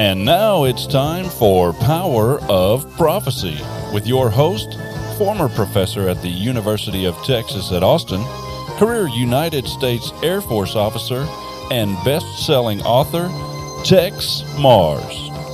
And now it's time for Power of Prophecy with your host, former professor at the University of Texas at Austin, career United States Air Force officer, and best-selling author, Tex Mars.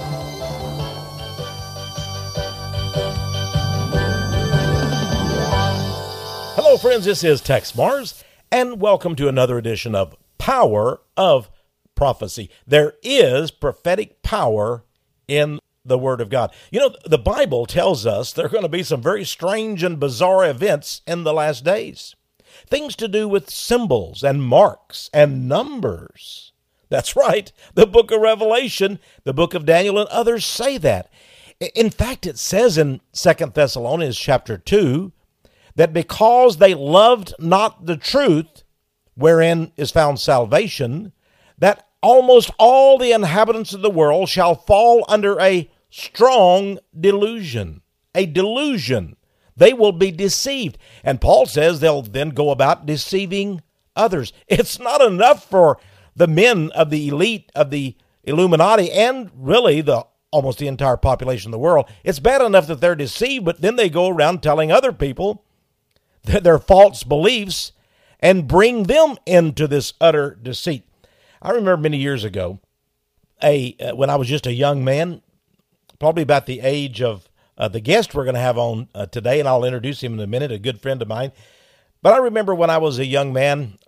Hello, friends. This is Tex Mars, and welcome to another edition of Power of Prophecy. There is prophetic power in the Word of God. You know, the Bible tells us there are going to be some very strange and bizarre events in the last days. Things to do with symbols and marks and numbers. That's right. The book of Revelation, the book of Daniel, and others say that. In fact, it says in 2 Thessalonians chapter 2 that because they loved not the truth, wherein is found salvation, that almost all the inhabitants of the world shall fall under a strong delusion. A delusion. They will be deceived. And Paul says they'll then go about deceiving others. It's not enough for the men of the elite of the Illuminati and really almost the entire population of the world. It's bad enough that they're deceived, but then they go around telling other people their false beliefs and bring them into this utter deceit. I remember many years ago, when I was just a young man, probably about the age of the guest we're going to have on today, and I'll introduce him in a minute, a good friend of mine. But I remember when I was a young man,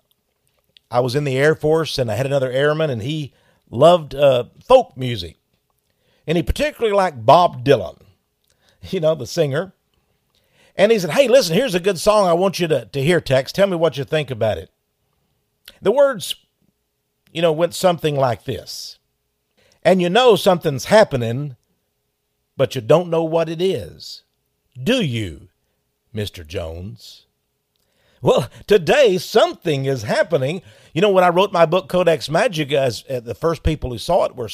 I was in the Air Force, and I had another airman, and he loved folk music. And he particularly liked Bob Dylan, you know, the singer. And he said, hey, listen, here's a good song I want you to hear, Tex. Tell me what you think about it. The words, went something like this. And you know something's happening, but you don't know what it is. Do you, Mr. Jones? Well, today something is happening. When I wrote my book, Codex Magica, the first people who saw it were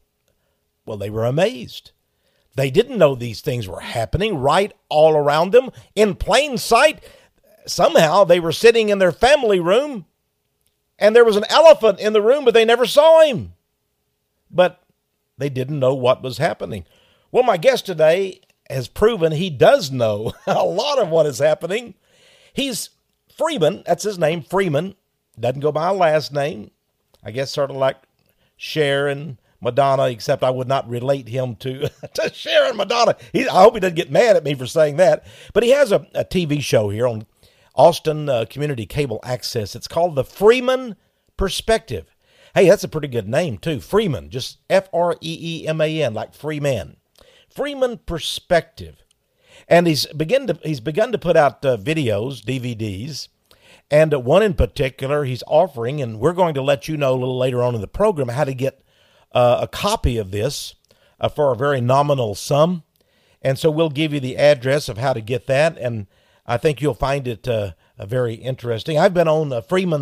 they were amazed. They didn't know these things were happening right all around them in plain sight. Somehow they were sitting in their family room and there was an elephant in the room, but they never saw him. But they didn't know what was happening. Well, my guest today has proven he does know a lot of what is happening. He's Freeman. That's his name, Freeman. Doesn't go by a last name. I guess sort of like Cher and Madonna, except I would not relate him to Cher and Madonna. I hope he doesn't get mad at me for saying that. But he has a TV show here on Austin Community Cable Access. It's called The Freeman Perspective. Hey, that's a pretty good name, too. Freeman, just Freeman, like free man. Freeman Perspective. And he's begun to put out videos, DVDs, and one in particular he's offering, and we're going to let you know a little later on in the program how to get a copy of this for a very nominal sum. And so we'll give you the address of how to get that, and I think you'll find it very interesting. I've been on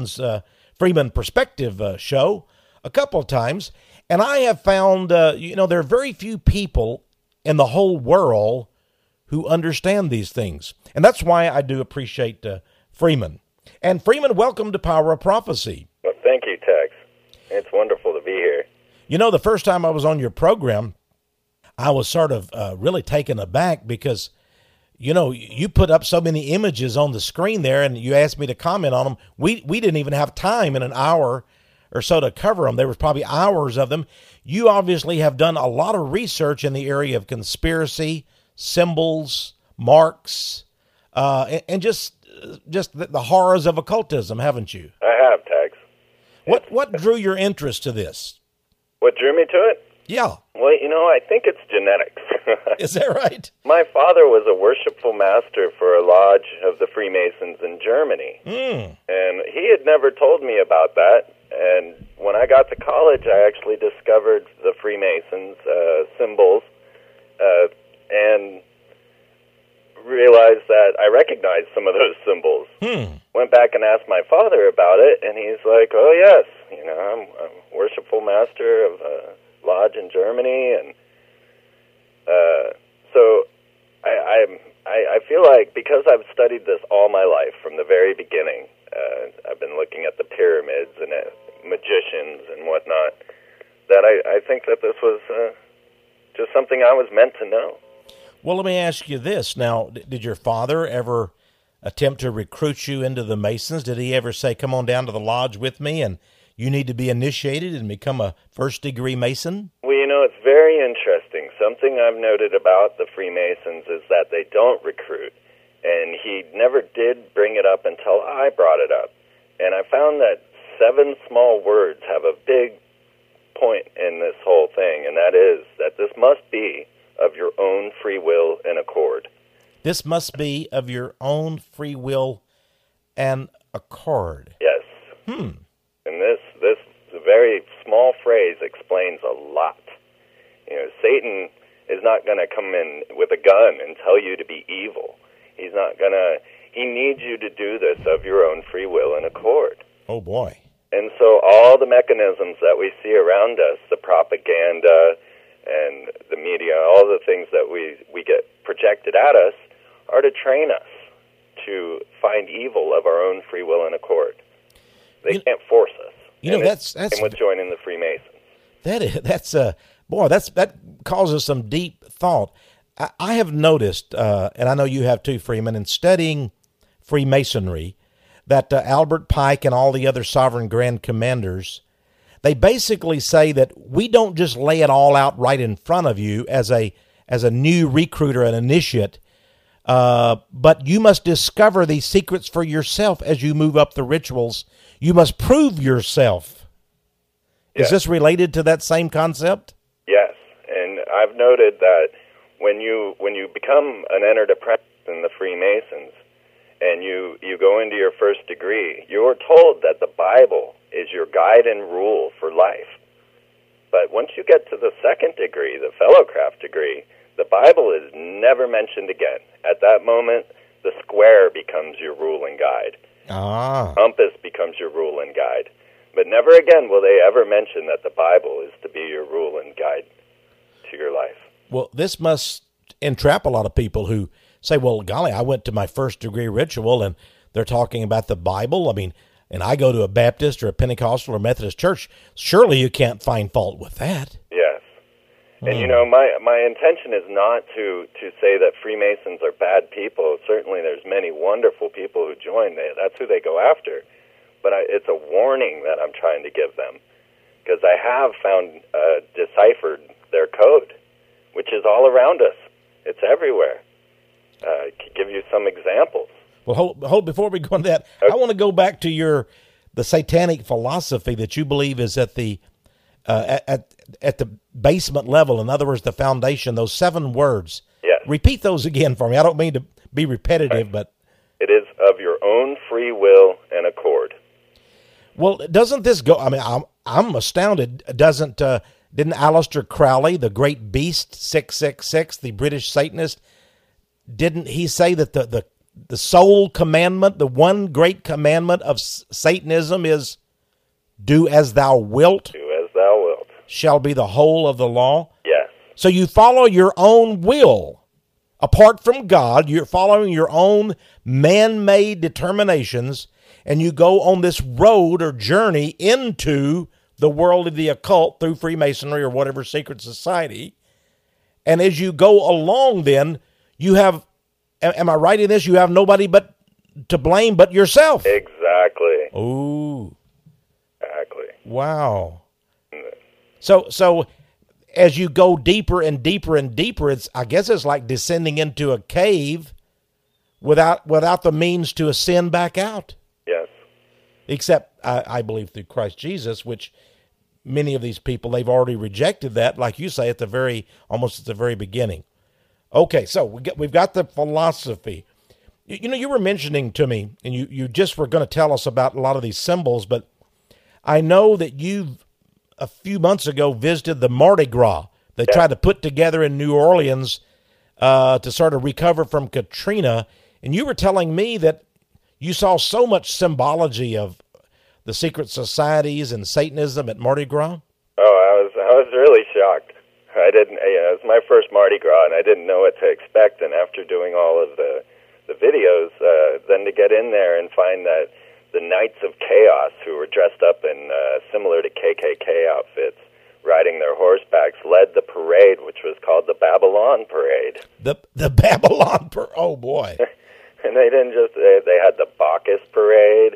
Freeman Perspective show a couple of times, and I have found, there are very few people in the whole world who understand these things. And that's why I do appreciate Freeman. And Freeman, welcome to Power of Prophecy. Well, thank you, Tex. It's wonderful to be here. The first time I was on your program, I was sort of really taken aback because, you put up so many images on the screen there and you asked me to comment on them. We didn't even have time in an hour or so to cover them. There was probably hours of them. You obviously have done a lot of research in the area of conspiracy, symbols, marks, and just the horrors of occultism, haven't you? I have, Tex. What drew your interest to this? What drew me to it? Yeah. Well, I think it's genetics. Is that right? My father was a worshipful master for a lodge of the Freemasons in Germany. And he had never told me about that. And when I got to college, I actually discovered the Freemasons' symbols and realized that I recognized some of those symbols. Went back and asked my father about it, and he's like, oh, yes, I'm a worshipful master of a lodge in Germany. And so I feel like because I've studied this all my life from the very beginning, I've been looking at the pyramids and at magicians and whatnot, that I think that this was just something I was meant to know. Well, let me ask you this. Now, did your father ever attempt to recruit you into the Masons? Did he ever say, come on down to the lodge with me and you need to be initiated and become a first-degree Mason? Well, it's very interesting. Something I've noted about the Freemasons is that they don't recruit, and he never did bring it up until I brought it up. And I found that 7 small words have a big point in this whole thing, and that is that this must be of your own free will and accord. This must be of your own free will and accord. Yes. And this very small phrase explains a lot. Satan is not going to come in with a gun and tell you to be evil. He's not going to. He needs you to do this of your own free will and accord. Oh, boy. And so all the mechanisms that we see around us, the propaganda and the media, all the things that we get projected at us, are to train us to find evil of our own free will and accord. They can't force us. That's and with joining the Freemasons. That causes some deep thought. I have noticed, and I know you have too, Freeman, in studying Freemasonry, that Albert Pike and all the other sovereign grand commanders, they basically say that we don't just lay it all out right in front of you as a new recruit or an initiate, but you must discover these secrets for yourself as you move up the rituals. You must prove yourself. Yes. Is this related to that same concept? Yes, and I've noted that when you become an entered apprentice in the Freemasons and you go into your first degree, you're told that the Bible is your guide and rule for life. But once you get to the second degree, the Fellowcraft degree, the Bible is never mentioned again. At that moment, the square becomes your rule and guide. Compass becomes your rule and guide. But never again will they ever mention that the Bible is to be your rule and guide to your life. Well, this must entrap a lot of people who say, well, golly, I went to my first degree ritual and they're talking about the Bible. I mean, and I go to a Baptist or a Pentecostal or Methodist church. Surely you can't find fault with that. Yes. And, my intention is not to say that Freemasons are bad people. Certainly there's many wonderful people who join. That's who they go after. But it's a warning that I'm trying to give them, because I have found deciphered their code, which is all around us. It's everywhere. I could give you some examples. Well, hold before we go on that, okay. I want to go back to the satanic philosophy that you believe is at the at the basement level. In other words, the foundation. Those 7 words. Yes. Repeat those again for me. I don't mean to be repetitive, right. But it is of your own free will and accord. Well, doesn't this go? I mean, I'm astounded. Didn't Aleister Crowley, the great beast 666, the British Satanist, didn't he say that the sole commandment, the one great commandment of Satanism is do as thou wilt? Do as thou wilt. Shall be the whole of the law? Yes. So you follow your own will. Apart from God, you're following your own man-made determinations, and you go on this road or journey into the world of the occult through Freemasonry or whatever secret society. And as you go along, then, you have, am I right in this? You have nobody but to blame but yourself. Exactly. Ooh. Exactly. Wow. So as you go deeper and deeper and deeper, I guess it's like descending into a cave without the means to ascend back out. Yes. Except, I believe, through Christ Jesus, which many of these people, they've already rejected that, like you say, almost at the very beginning. Okay, so we've got the philosophy. You were mentioning to me, and you just were going to tell us about a lot of these symbols, but I know that you've, a few months ago, visited the Mardi Gras. They tried to put together in New Orleans to sort of recover from Katrina, and you were telling me that you saw so much symbology of the secret societies and Satanism at Mardi Gras? Oh, I was really shocked. It was my first Mardi Gras, and I didn't know what to expect. And after doing all of the videos, then to get in there and find that the Knights of Chaos, who were dressed up in similar to KKK outfits, riding their horsebacks, led the parade, which was called the Babylon Parade. The Babylon Parade. Oh, boy. And they didn't just, they had the Bacchus Parade.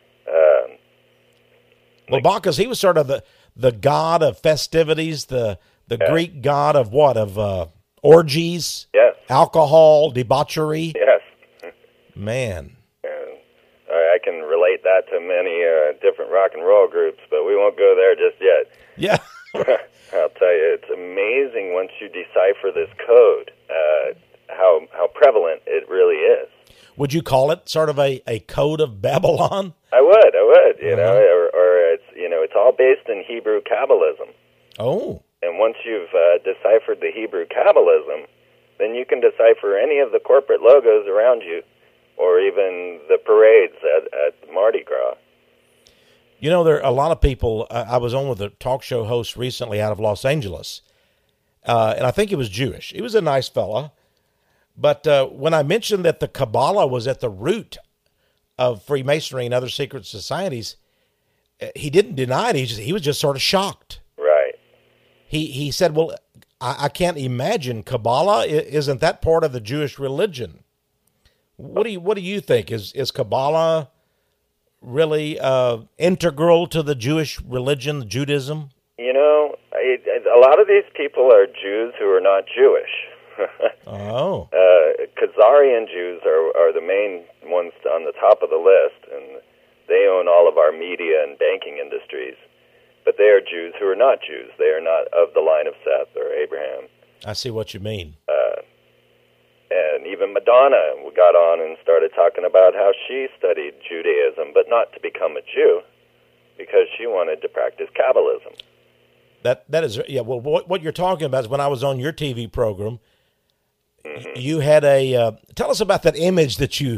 Well, Bacchus, he was sort of the god of festivities, the Greek god of what? Of orgies? Yes. Alcohol, debauchery? Yes. Man. I can relate that to many different rock and roll groups, but we won't go there just yet. Yeah. I'll tell you, it's amazing once you decipher this code, how prevalent it really is. Would you call it sort of a code of Babylon? I would, you know, or it's, you know, it's all based in Hebrew Kabbalism. Oh. And once you've deciphered the Hebrew Kabbalism, then you can decipher any of the corporate logos around you, or even the parades at Mardi Gras. You know, there are a lot of people. I was on with a talk show host recently out of Los Angeles, and I think he was Jewish. He was a nice fella. But when I mentioned that the Kabbalah was at the root of Freemasonry and other secret societies, he didn't deny it. He was just sort of shocked. Right. He said, well, I can't imagine Kabbalah. Isn't that part of the Jewish religion? What do you think? Is Kabbalah really integral to the Jewish religion, Judaism? You know, a lot of these people are Jews who are not Jewish. Oh. Khazarian Jews are the main ones on the top of the list, and they own all of our media and banking industries. But they are Jews who are not Jews. They are not of the line of Seth or Abraham. I see what you mean. And even Madonna got on and started talking about how she studied Judaism, but not to become a Jew, because she wanted to practice Kabbalism. That is, yeah. Well, what you're talking about is when I was on your TV program, you had tell us about that image that you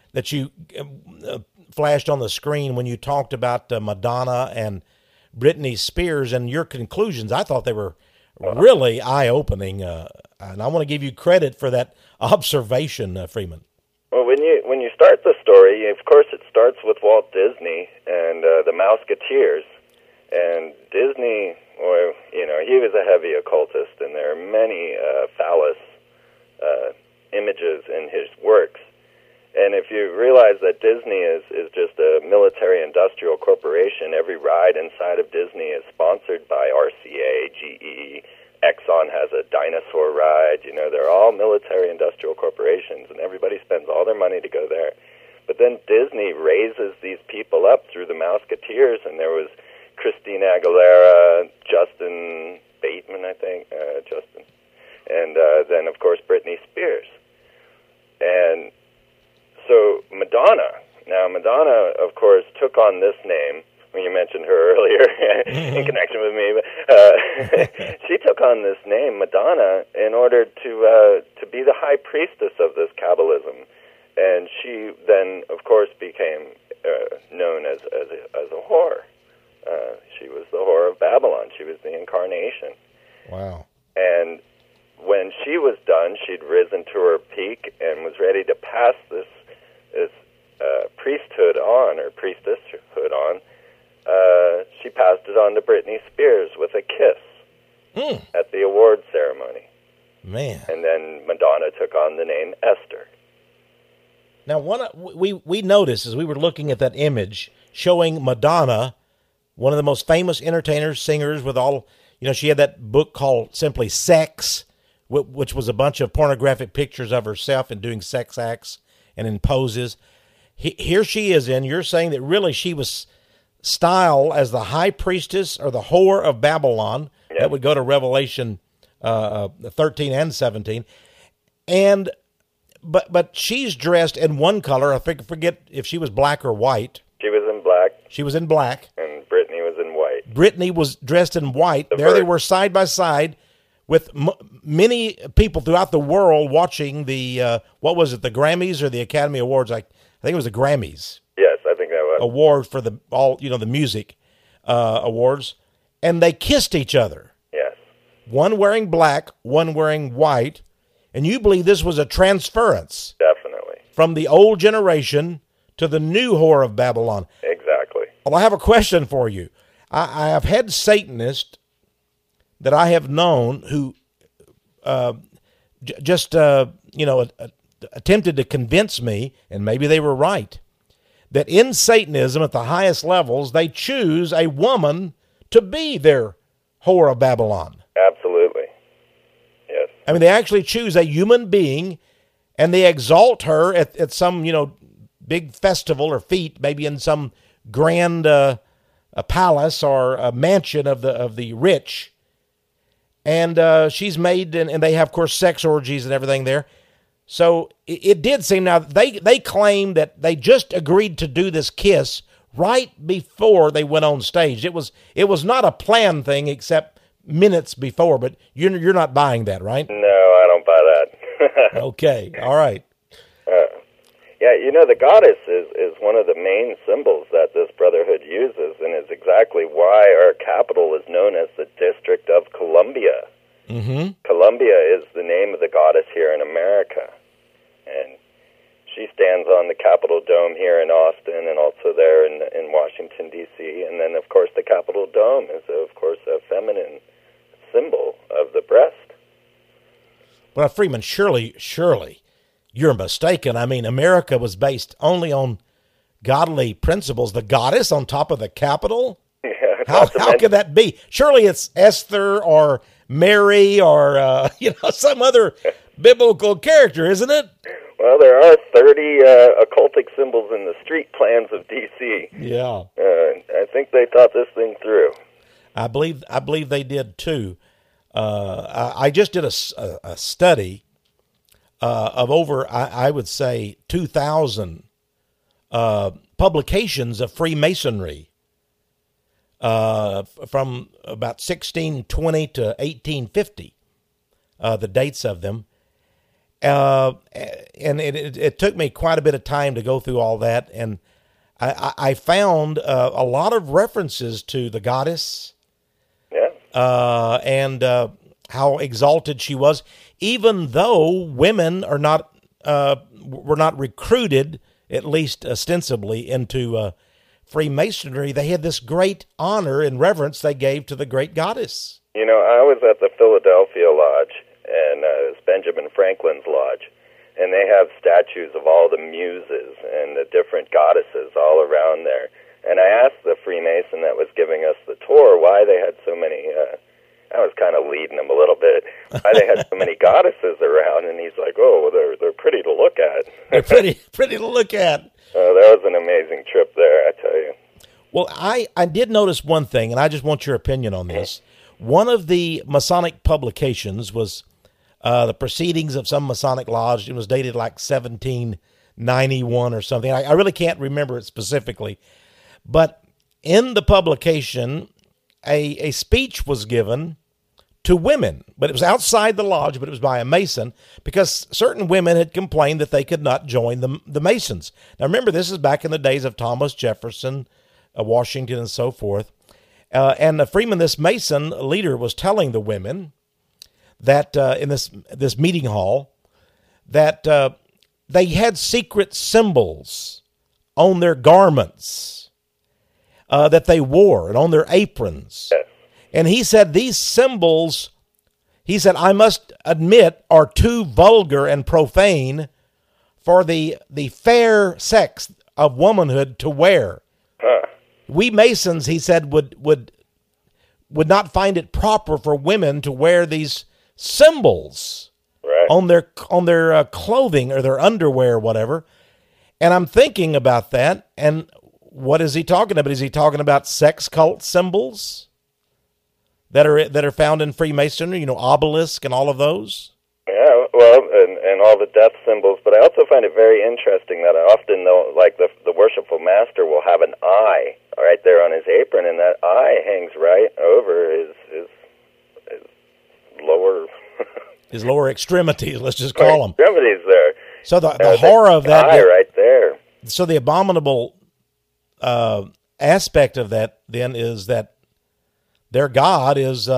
flashed on the screen when you talked about Madonna and Britney Spears and your conclusions. I thought they were really eye-opening, and I want to give you credit for that observation, Freeman. Well, when you start the story, of course, it starts with Walt Disney and the Mouseketeers. And Disney, well, you know, he was a heavy occultist, and there are many phallus images in his works. And if you realize that Disney is just a military-industrial corporation, every ride inside of Disney is sponsored by RCA, GE, Exxon has a dinosaur ride. You know, they're all military-industrial corporations, and everybody spends all their money to go there. But then Disney raises these people up through the Mouseketeers, and there was Christina Aguilera, Justin Bateman, I think, and then, of course, Britney Spears. And so Madonna, of course, took on this name. When you mentioned her earlier in connection with me, she took on this name, Madonna, in order to be the high priestess of this Kabbalism, and she then, of course, became known as a whore. She was the whore of Babylon. She was the incarnation. Wow! And when she was done, she'd risen to her peak and was ready to pass this priesthood on, or priestesshood on. She passed it on to Britney Spears with a kiss at the award ceremony. Man. And then Madonna took on the name Esther. Now, we noticed as we were looking at that image showing Madonna, one of the most famous entertainers, singers with all, you know, she had that book called simply Sex, which was a bunch of pornographic pictures of herself and doing sex acts and in poses. Here she is you're saying that really she was styled as the high priestess or the whore of Babylon. Yep. That would go to Revelation 13 and 17. And but she's dressed in one color. I forget if she was black or white. She was in black. She was in black. And Britney was in white. Britney was dressed in white. There they were side by side with many people throughout the world watching the, what was it, the Grammys or the Academy Awards? I think it was the Grammys. Yes, I think that was. Award for the music awards. And they kissed each other. Yes. One wearing black, one wearing white. And you believe this was a transference. Definitely. From the old generation to the new whore of Babylon. Exactly. Well, I have a question for you. I have had Satanists that I have known who attempted to convince me, and maybe they were right, that in Satanism at the highest levels, they choose a woman to be their whore of Babylon. Absolutely. Yes. I mean, they actually choose a human being, and they exalt her at some, big festival or feat, maybe in some grand a palace or a mansion of the rich. And she's made, and they have, of course, sex orgies and everything there. So it did seem, now, they claim that they just agreed to do this kiss right before they went on stage. It was not a planned thing except minutes before, but you're not buying that, right? No, I don't buy that. Okay, all right. Yeah, the goddess is one of the main symbols that this brotherhood uses, and is exactly why our capital is known as the District of Columbia. Mm-hmm. Columbia is the name of the goddess here in America, and she stands on the Capitol Dome here in Austin, and also there in Washington, D.C., and then, of course, the Capitol Dome is, of course, a feminine symbol of the breast. Well, Freeman, surely, you're mistaken. I mean, America was based only on godly principles. The goddess on top of the Capitol? Yeah, how could that be? Surely it's Esther or Mary or, some other biblical character, isn't it? Well, there are 30 occultic symbols in the street plans of D.C. Yeah. I think they thought this thing through. I believe they did too. I just did a study of over, I would say, 2,000 publications of Freemasonry from about 1620 to 1850, the dates of them. And it took me quite a bit of time to go through all that, and I found a lot of references to the goddess. Yeah. And how exalted she was, even though women were not recruited, at least ostensibly, into Freemasonry. They had this great honor and reverence they gave to the great goddess. I was at the Philadelphia Lodge, and it's Benjamin Franklin's lodge, and they have statues of all the muses and the different goddesses all around there. And I asked the Freemason that was giving us the tour why they had so many, I was kind of leading him a little bit, why they had so many goddesses around, and he's like, oh, well, they're pretty to look at. They're pretty to look at. That was an amazing trip there, I tell you. Well, I did notice one thing, and I just want your opinion on this. One of the Masonic publications was the Proceedings of some Masonic Lodge. It was dated like 1791 or something. I really can't remember it specifically. But in the publication, a speech was given to women, but it was outside the lodge, but it was by a Mason, because certain women had complained that they could not join the Masons. Now, remember, this is back in the days of Thomas Jefferson, Washington, and so forth. And Freeman, this Mason leader, was telling the women that in this meeting hall that they had secret symbols on their garments that they wore and on their aprons. And he said these symbols, he said, I must admit, are too vulgar and profane for the fair sex of womanhood to wear. We Masons, he said, would not find it proper for women to wear these symbols on their clothing or their underwear or whatever. And I'm thinking about that, and what is he talking about? Is he talking about sex cult symbols that are found in Freemasonry, obelisk and all of those? Yeah, well, and all the death symbols. But I also find it very interesting that often, like the worshipful master will have an eye right there on his apron, and that eye hangs right over his lower... his lower extremities, let's just call them. Extremities there. So the horror of that... eye right there. So the abominable aspect of that, then, is that their God is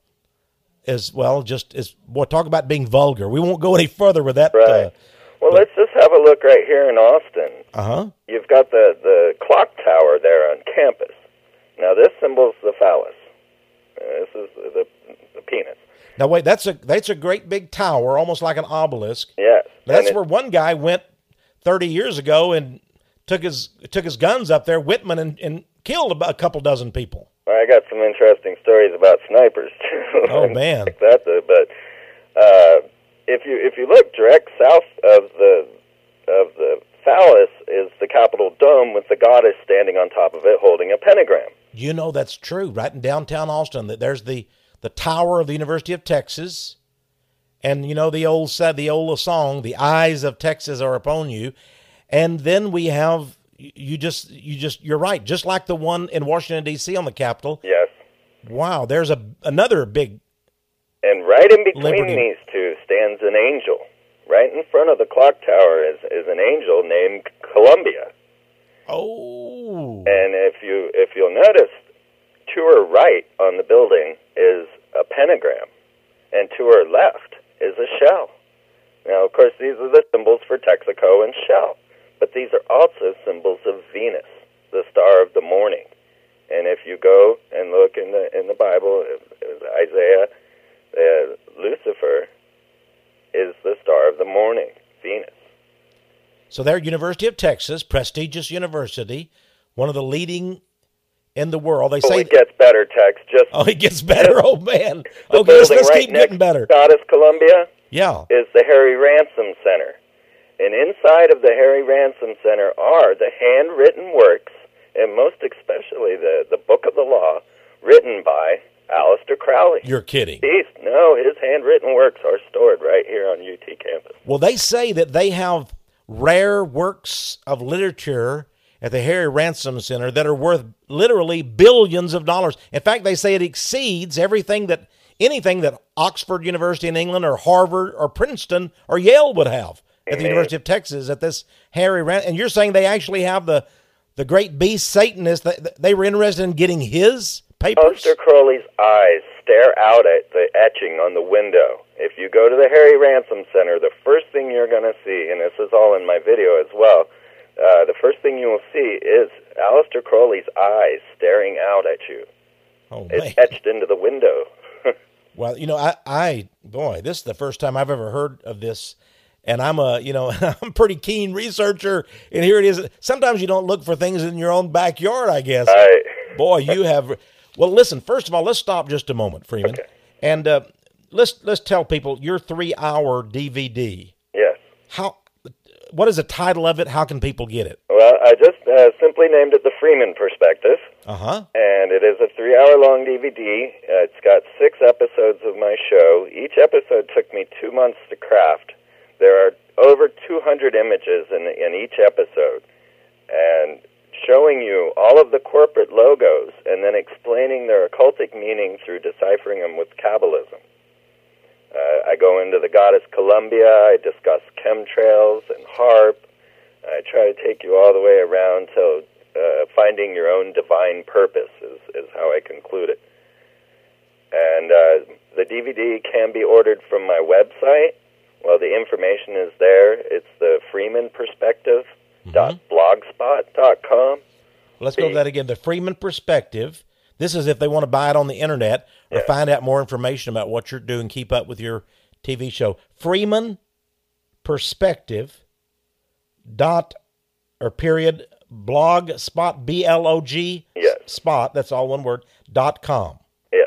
we'll talk about being vulgar. We won't go any further with that. Right. Well, let's just have a look right here in Austin. Uh-huh. You've got the clock tower there on campus. Now, this symbols the phallus. This is the penis. Now wait, that's a great big tower, almost like an obelisk. Yes. That's where one guy went 30 years ago and took his guns up there, Whitman, and killed about a couple dozen people. I got some interesting stories about snipers too. Oh man! Like that, but if you look direct south of the phallus is the Capitol dome with the goddess standing on top of it holding a pentagram. You know that's true. Right in downtown Austin, that there's the tower of the University of Texas, and you know the old song, "The eyes of Texas are upon you," and then we have you're right, just like the one in Washington D.C. on the Capitol. Yes. Wow, there's another big. And right in between Liberty. these two stands an angel. Right in front of the clock tower is an angel named Columbia. Oh. And if you'll notice, to her right on the building is a pentagram, and to her left is a shell. Now, of course, these are the symbols for Texaco and Shell, but these are also symbols of Venus, the star of the morning. And if you go and look in the Bible, Isaiah, Lucifer is the star of the morning, Venus. So they're University of Texas, prestigious university, one of the leading in the world. They say it gets better, Tex. it gets better. Oh man. The Okay, let's building right keep getting better. Goddess Columbia Yeah. is the Harry Ransom Center. And inside of the Harry Ransom Center are the handwritten works, and most especially the Book of the Law, written by Aleister Crowley. You're kidding. No, his handwritten works are stored right here on UT campus. Well, they say that they have rare works of literature at the Harry Ransom Center that are worth literally billions of dollars. In fact, they say it exceeds anything that Oxford University in England or Harvard or Princeton or Yale would have at the University of Texas at this Harry Ransom. And you're saying they actually have the great beast Satanist, they were interested in getting his papers? Aleister Crowley's eyes stare out at the etching on the window. If you go to the Harry Ransom Center, the first thing you're going to see, and this is all in my video as well, the first thing you will see is Aleister Crowley's eyes staring out at you. Oh, it's man. etched into the window. Well, you know, boy, this is the first time I've ever heard of this, and I'm I'm a pretty keen researcher, and here it is. Sometimes you don't look for things in your own backyard, I guess. Boy, you have. Well, listen. First of all, let's stop just a moment, Freeman, Okay. and let's tell people your 3-hour DVD. Yes. What is the title of it? How can people get it? Well, I just simply named it The Freeman Perspective. Uh-huh. And it is a 3-hour-long DVD. It's got 6 episodes of my show. Each episode took me 2 months to craft. There are over 200 images in each episode, and showing you all of the corporate logos and then explaining their occultic meaning through deciphering them with Kabbalism. I go into the goddess Columbia. I discuss chemtrails and HAARP. I try to take you all the way around to finding your own divine purpose is how I conclude it. And the DVD can be ordered from my website. Well, the information is there. It's the freemanperspective.blogspot.com. Let's go over that again. The Freeman Perspective. This is if they want to buy it on the internet or find out more information about what you're doing, keep up with your TV show. Freeman Perspective blogspot, BLOG spot, that's all one word, .com. Yes.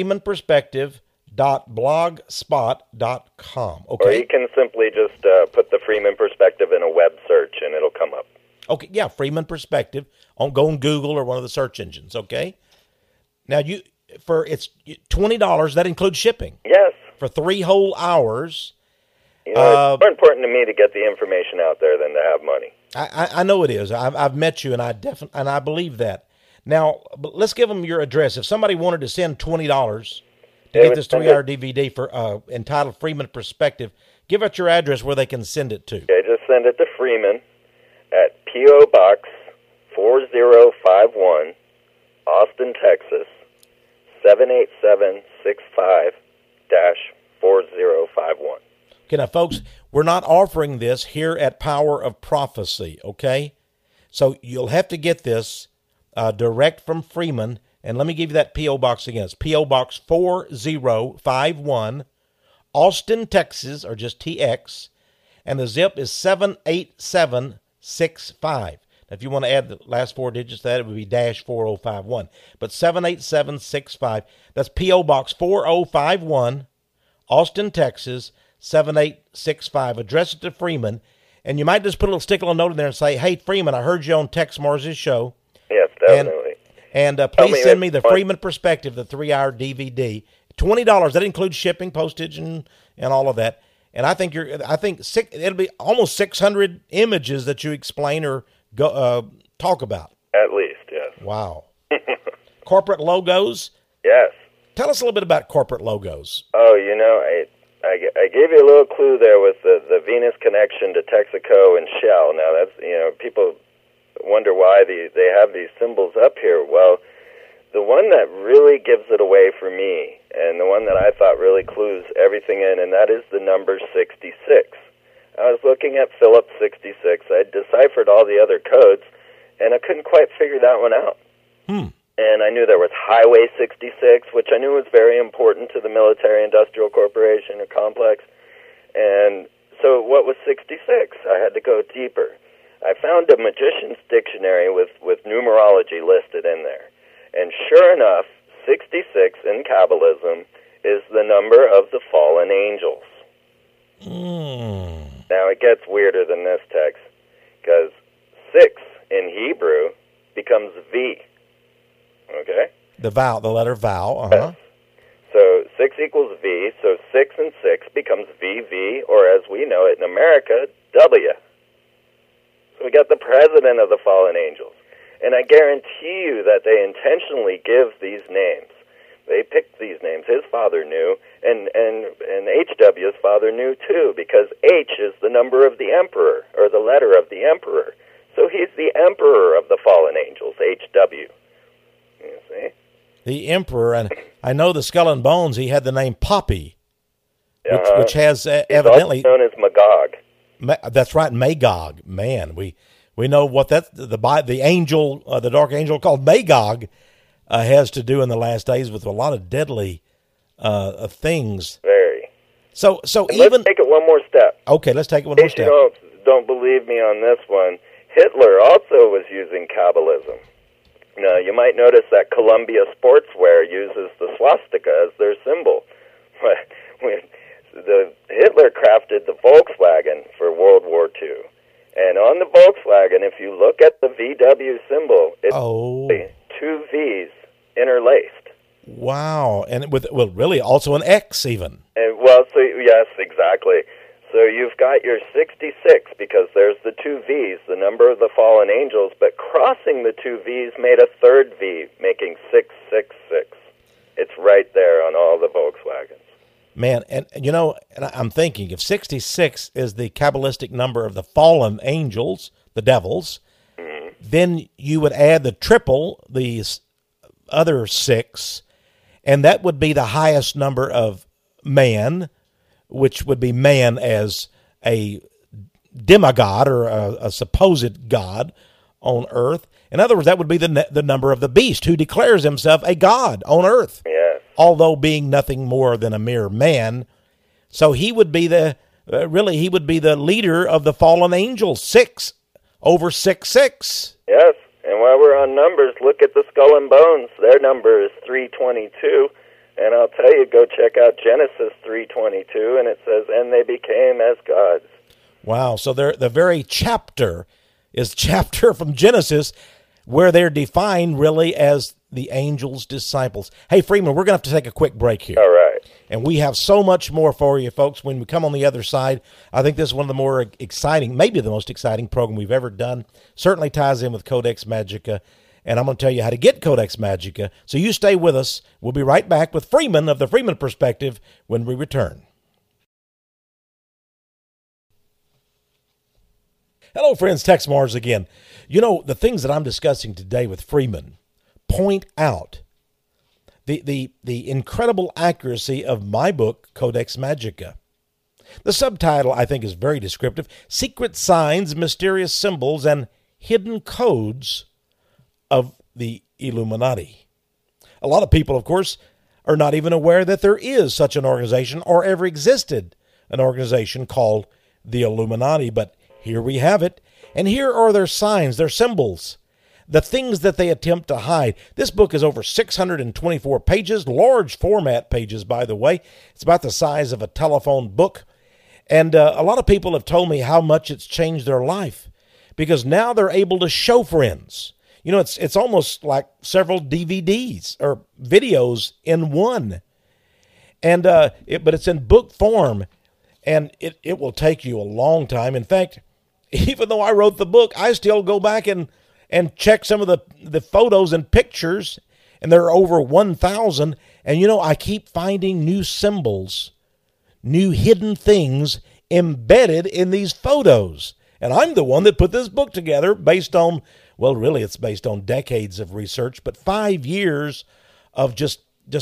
freemanperspective.blogspot.com. Okay. Or you can simply just put the Freeman Perspective in a web search and it'll come up. Okay, yeah, Freeman Perspective. Go on Google or one of the search engines, okay? Now, it's $20. That includes shipping. Yes. For 3 whole hours. It's more important to me to get the information out there than to have money. I know it is. I've met you, and I believe that. Now, but let's give them your address. If somebody wanted to send $20 to get this 3-hour DVD for entitled Freeman Perspective, give out your address where they can send it to. Okay, just send it to Freeman at P.O. Box 4051, Austin, Texas, 78765-4051. Okay, now, folks, we're not offering this here at Power of Prophecy, okay? So you'll have to get this direct from Freeman. And let me give you that P.O. Box again. It's P.O. Box 4051, Austin, Texas, or just TX. And the zip is 78765. Now, if you want to add the last four digits to that, it would be -4051. But 78765, that's P.O. Box 4051, Austin, Texas, 78865. Address it to Freeman. And you might just put a little sticker note in there and say, hey, Freeman, I heard you on Tex Mars' show. Yes, definitely. And please send me the Freeman Perspective, the 3-hour DVD. $20. That includes shipping, postage, and all of that. And I think it'll be almost 600 images that you explain or talk about. At least, yes. Wow. Corporate logos. Yes. Tell us a little bit about corporate logos. Oh, I gave you a little clue there with the Venus connection to Texaco and Shell. Now, that's, people wonder why they have these symbols up here. Well, the one that really gives it away for me, and the one that I thought really clues everything in, and that is the number 66. I was looking at Phillips 66. I deciphered all the other codes, and I couldn't quite figure that one out. And I knew there was Highway 66, which I knew was very important to the military-industrial corporation or complex. And so what was 66? I had to go deeper. I found a magician's dictionary with numerology listed in there. And sure enough, 66 in Kabbalism is the number of the fallen angels. Now, it gets weirder than this text, because 6 in Hebrew becomes V. Okay? The letter vowel. Yes. So 6 equals V, so 6 and 6 becomes VV, or as we know it in America, W. So we got the president of the fallen angels. And I guarantee you that they intentionally give these names. They picked these names. His father knew, and HW's father knew too, because H is the number of the emperor, or the letter of the emperor. So he's the emperor of the fallen angels, HW. You see? The emperor, and I know the Skull and Bones, he had the name Poppy, which has evidently... He's also known as Magog. That's right, Magog. Man, we know what the angel, the dark angel called Magog, has to do in the last days with a lot of deadly things. Very. So and even let's take it one more step. Okay, let's take it one more step. You don't believe me on this one. Hitler also was using Kabbalism. Now, you might notice that Columbia Sportswear uses the swastika as their symbol. Hitler crafted the Volkswagen for World War II. And on the Volkswagen, if you look at the VW symbol, it's two V's interlaced. Wow. And really also an X even. And yes, exactly. So you've got your 66 because there's the two V's, the number of the fallen angels, but crossing the two V's made a third V, making 666. It's right there on all the Volkswagens. Man, and I'm thinking if 66 is the Kabbalistic number of the fallen angels, the devils, then you would add the triple, the other 6, and that would be the highest number of man, which would be man as a demigod or a supposed god on earth. In other words, that would be the number of the beast who declares himself a god on earth. Yes. Although being nothing more than a mere man. So he would be the leader of the fallen angels, 6 over 666. Yes, and while we're on numbers, look at the Skull and Bones. Their number is 322, and I'll tell you, go check out Genesis 3:22, and it says, and they became as gods. Wow, so the very chapter is chapter from Genesis where they're defined really as the angels' disciples. Hey, Freeman, we're going to have to take a quick break here. All right. And we have so much more for you, folks. When we come on the other side, I think this is one of the more exciting, maybe the most exciting program we've ever done. Certainly ties in with Codex Magica. And I'm going to tell you how to get Codex Magica. So you stay with us. We'll be right back with Freeman of the Freeman Perspective when we return. Hello, friends. Tex Mars again. The things that I'm discussing today with Freeman point out the incredible accuracy of my book, Codex Magica. The subtitle, I think, is very descriptive. Secret Signs, Mysterious Symbols, and Hidden Codes of the Illuminati. A lot of people, of course, are not even aware that there is such an organization or ever existed an organization called the Illuminati. But here we have it. And here are their signs, their symbols, the things that they attempt to hide. This book is over 624 pages, large format pages, by the way. It's about the size of a telephone book. And a lot of people have told me how much it's changed their life because now they're able to show friends. You know, it's almost like several DVDs or videos in one. And but it's in book form, and it will take you a long time. In fact, even though I wrote the book, I still go back and check some of the photos and pictures, and there are over 1,000. And, you know, I keep finding new symbols, new hidden things embedded in these photos. And I'm the one that put this book together based on, well, really it's based on decades of research, but 5 years of just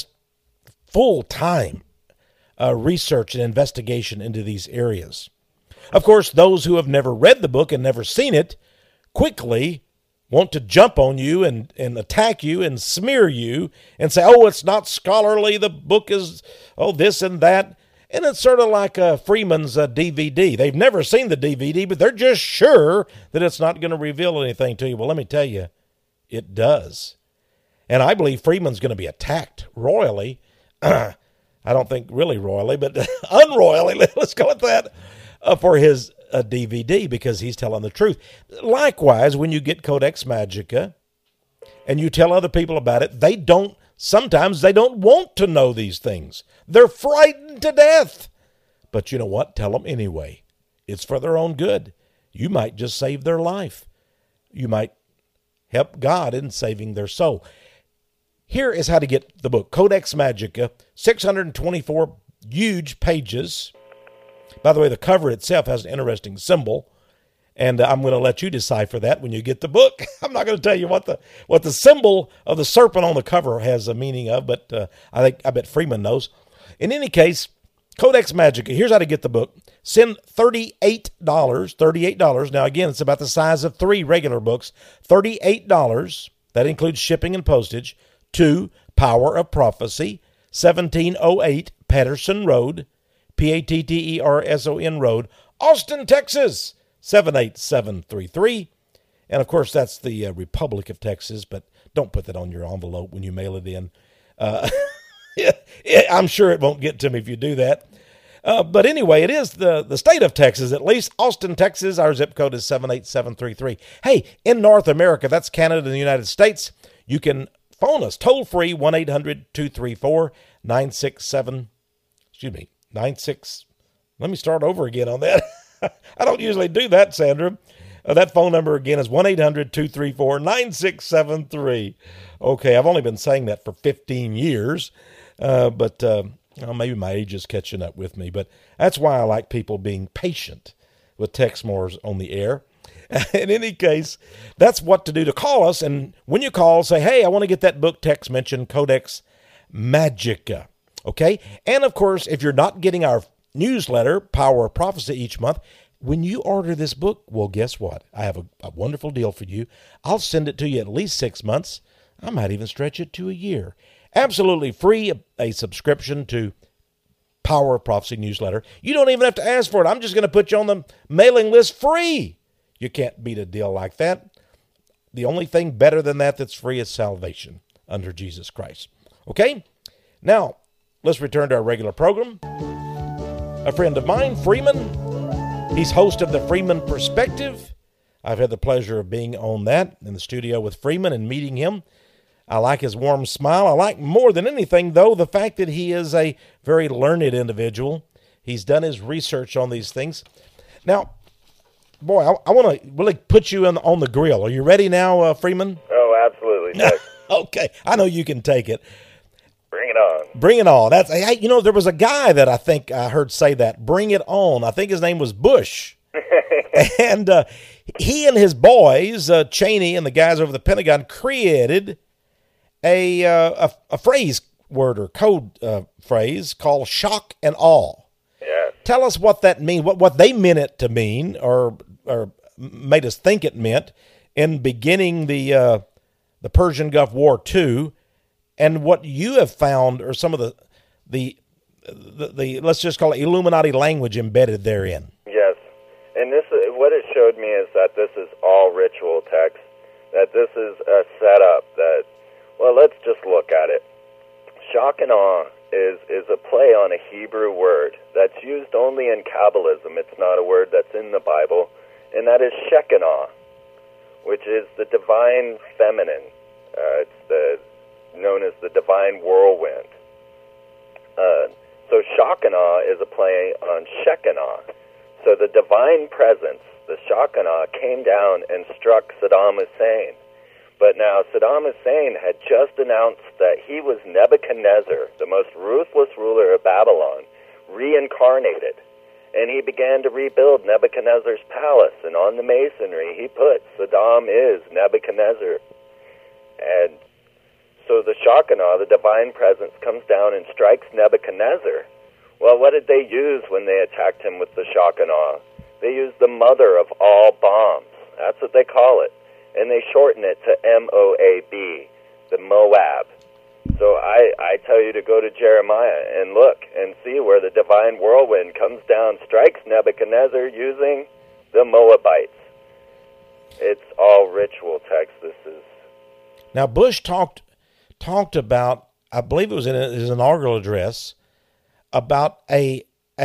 full-time research and investigation into these areas. Of course, those who have never read the book and never seen it quickly want to jump on you and attack you and smear you and say, oh, it's not scholarly, the book is, this and that. And it's sort of like Freeman's DVD. They've never seen the DVD, but they're just sure that it's not going to reveal anything to you. Well, let me tell you, it does. And I believe Freeman's going to be attacked royally. I don't think really royally, but unroyally, let's go with that, for his DVD, because he's telling the truth. Likewise, when you get Codex Magica and you tell other people about it, sometimes they don't want to know these things. They're frightened to death. But you know what? Tell them anyway. It's for their own good. You might just save their life. You might help God in saving their soul. Here is how to get the book. Codex Magica, 624 huge pages. By the way, the cover itself has an interesting symbol, and I'm going to let you decipher that when you get the book. I'm not going to tell you what the symbol of the serpent on the cover has a meaning of, but I bet Freeman knows. In any case, Codex Magica, here's how to get the book. Send $38. Now, again, it's about the size of 3 regular books. $38. That includes shipping and postage. To Power of Prophecy, 1708 Patterson Road, Patterson Road, Austin, Texas, 78733. And, of course, that's the Republic of Texas, but don't put that on your envelope when you mail it in. I'm sure it won't get to me if you do that. But anyway, it is the state of Texas, at least. Austin, Texas, our zip code is 78733. Hey, in North America, that's Canada and the United States, you can phone us toll-free, 1-800-234-967, let me start over again on that. I don't usually do that, Sandra. That phone number again is 1-800-234-9673. Okay, I've only been saying that for 15 years, but maybe my age is catching up with me. But that's why I like people being patient with Texmores on the air. In any case, that's what to do to call us. And when you call, say, hey, I want to get that book text mentioned, Codex Magica. Okay? And, of course, if you're not getting our newsletter, Power of Prophecy, each month, when you order this book, well, guess what? I have a wonderful deal for you. I'll send it to you at least 6 months. I might even stretch it to a year. Absolutely free, a subscription to Power of Prophecy newsletter. You don't even have to ask for it. I'm just going to put you on the mailing list free. You can't beat a deal like that. The only thing better than that that's free is salvation under Jesus Christ. Okay? Now, let's return to our regular program. A friend of mine, Freeman, he's host of the Freeman Perspective. I've had the pleasure of being on that in the studio with Freeman and meeting him. I like his warm smile. I like more than anything, though, the fact that he is a very learned individual. He's done his research on these things. Now, boy, I want to really put you on the grill. Are you ready now, Freeman? Oh, absolutely. Yes. Okay. I know you can take it. Bring it on. Bring it on. Hey, there was a guy that I think I heard say that. Bring it on. I think his name was Bush. And he and his boys, Cheney and the guys over the Pentagon, created a phrase word or code phrase called shock and awe. Yeah. Tell us what that means, what they meant it to mean, or made us think it meant in beginning the Persian Gulf War II, and what you have found are some of the let's just call it Illuminati language embedded therein. Yes. And this, what it showed me is that this is all ritual text, that this is a setup that, well, let's just look at it. Shock and awe is a play on a Hebrew word that's used only in Kabbalism. It's not a word that's in the Bible, and that is Shekinah, which is the divine feminine. It's known as the divine whirlwind. So Shekinah is a play on Shekinah. So the divine presence, the Shekinah, came down and struck Saddam Hussein. But now Saddam Hussein had just announced that he was Nebuchadnezzar, the most ruthless ruler of Babylon, reincarnated. And he began to rebuild Nebuchadnezzar's palace. And on the masonry, he put, Saddam is Nebuchadnezzar. And so the Shekinah, the divine presence, comes down and strikes Nebuchadnezzar. Well, what did they use when they attacked him with the Shekinah? They used the mother of all bombs. That's what they call it. And they shorten it to Moab, the Moab. So I tell you to go to Jeremiah and look and see where the divine whirlwind comes down, strikes Nebuchadnezzar using the Moabites. It's all ritual text. This is... Now, Bush talked about, I believe it was in his inaugural address, about an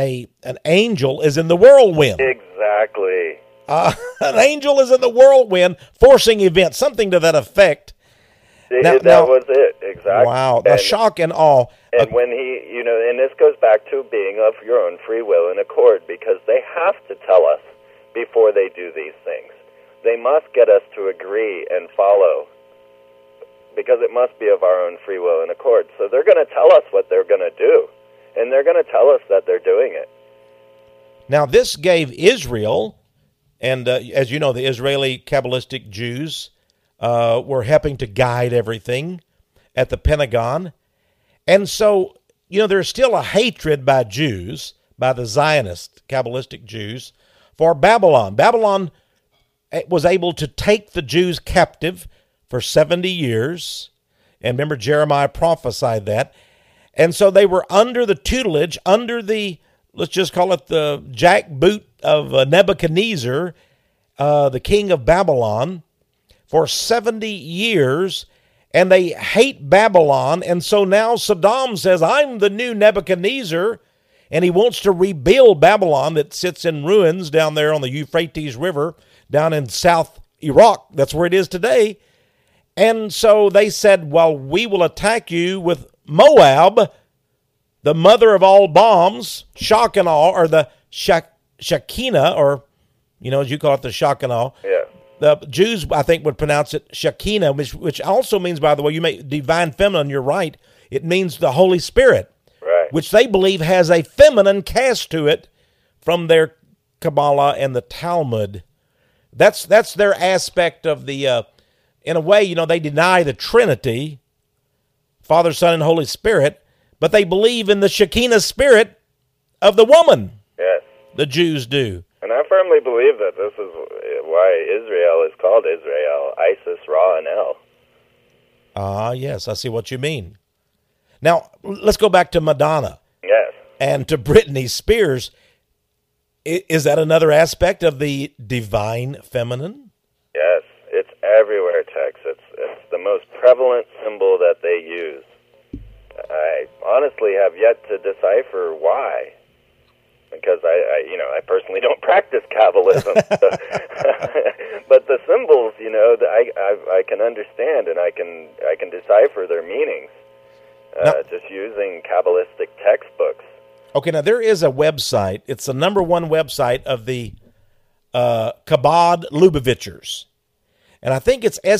angel is in the whirlwind. Exactly. An angel is in the whirlwind, forcing events, something to that effect. That was it, exactly. Wow, the shock and awe. And when he, and this goes back to being of your own free will and accord, because they have to tell us before they do these things. They must get us to agree and follow, because it must be of our own free will and accord. So they're going to tell us what they're going to do, and they're going to tell us that they're doing it. Now, this gave Israel, and as you know, the Israeli Kabbalistic Jews were helping to guide everything at the Pentagon. And so, there's still a hatred by Jews, by the Zionist Kabbalistic Jews, for Babylon. Babylon was able to take the Jews captive for 70 years. And remember, Jeremiah prophesied that. And so they were under the tutelage, under the, let's just call it the jackboot of Nebuchadnezzar, the king of Babylon, for 70 years. And they hate Babylon. And so now Saddam says, I'm the new Nebuchadnezzar. And he wants to rebuild Babylon that sits in ruins down there on the Euphrates River, down in South Iraq. That's where it is today. And so they said, well, we will attack you with Moab, the mother of all bombs, Shekinah, or the Shekinah, or, as you call it, the Shekinah. Yeah. The Jews, I think, would pronounce it Shekinah, which also means, by the way, divine feminine, you're right. It means the Holy Spirit, right, which they believe has a feminine cast to it from their Kabbalah and the Talmud. That's their aspect of the, in a way, they deny the Trinity, Father, Son, and Holy Spirit, but they believe in the Shekinah spirit of the woman. Yes. The Jews do. And I firmly believe that this is why Israel is called Israel, Isis, Ra, and El. Ah, yes, I see what you mean. Now, let's go back to Madonna. Yes. And to Britney Spears. Is that another aspect of the divine feminine? Yes, it's everywhere, Tex. It's the most prevalent symbol that they use. I honestly have yet to decipher why, because I personally don't practice Kabbalism. But the symbols, I can understand and I can decipher their meanings just using Kabbalistic textbooks. Okay, now there is a website. It's the number one website of the Chabad Lubavitchers. And I think it's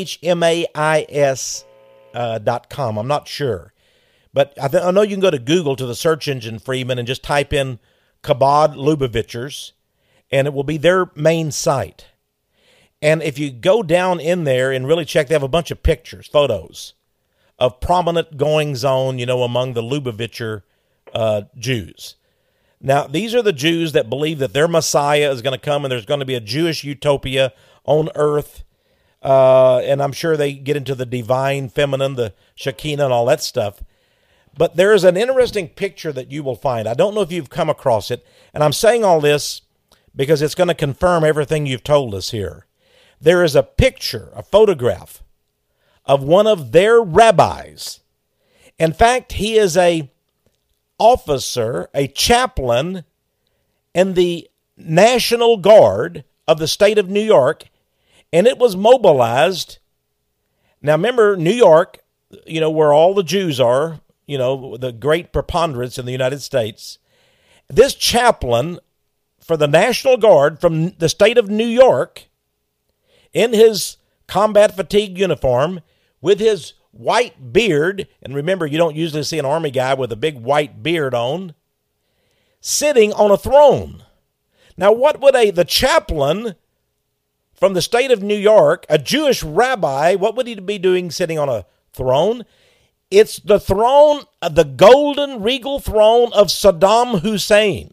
schmais.com. I'm not sure. But I know you can go to Google, to the search engine, Freeman, and just type in Chabad Lubavitchers, and it will be their main site. And if you go down in there and really check, they have a bunch of pictures, photos, of prominent goings-on, among the Lubavitcher Jews. Now, these are the Jews that believe that their Messiah is going to come and there's going to be a Jewish utopia on earth. and I'm sure they get into the divine feminine, the Shekinah, and all that stuff. But there is an interesting picture that you will find. I don't know if you've come across it, and I'm saying all this because it's going to confirm everything you've told us here. There is a picture, a photograph, of one of their rabbis. In fact, he is a officer, a chaplain in the National Guard of the state of New York, and it was mobilized. Now, remember, New York, where all the Jews are, the great preponderance in the United States. This chaplain for the National Guard from the state of New York, in his combat fatigue uniform, with his white beard, and remember, you don't usually see an army guy with a big white beard on, sitting on a throne. Now, what would the chaplain from the state of New York, a Jewish rabbi, what would he be doing sitting on a throne? It's the throne, the golden regal throne of Saddam Hussein.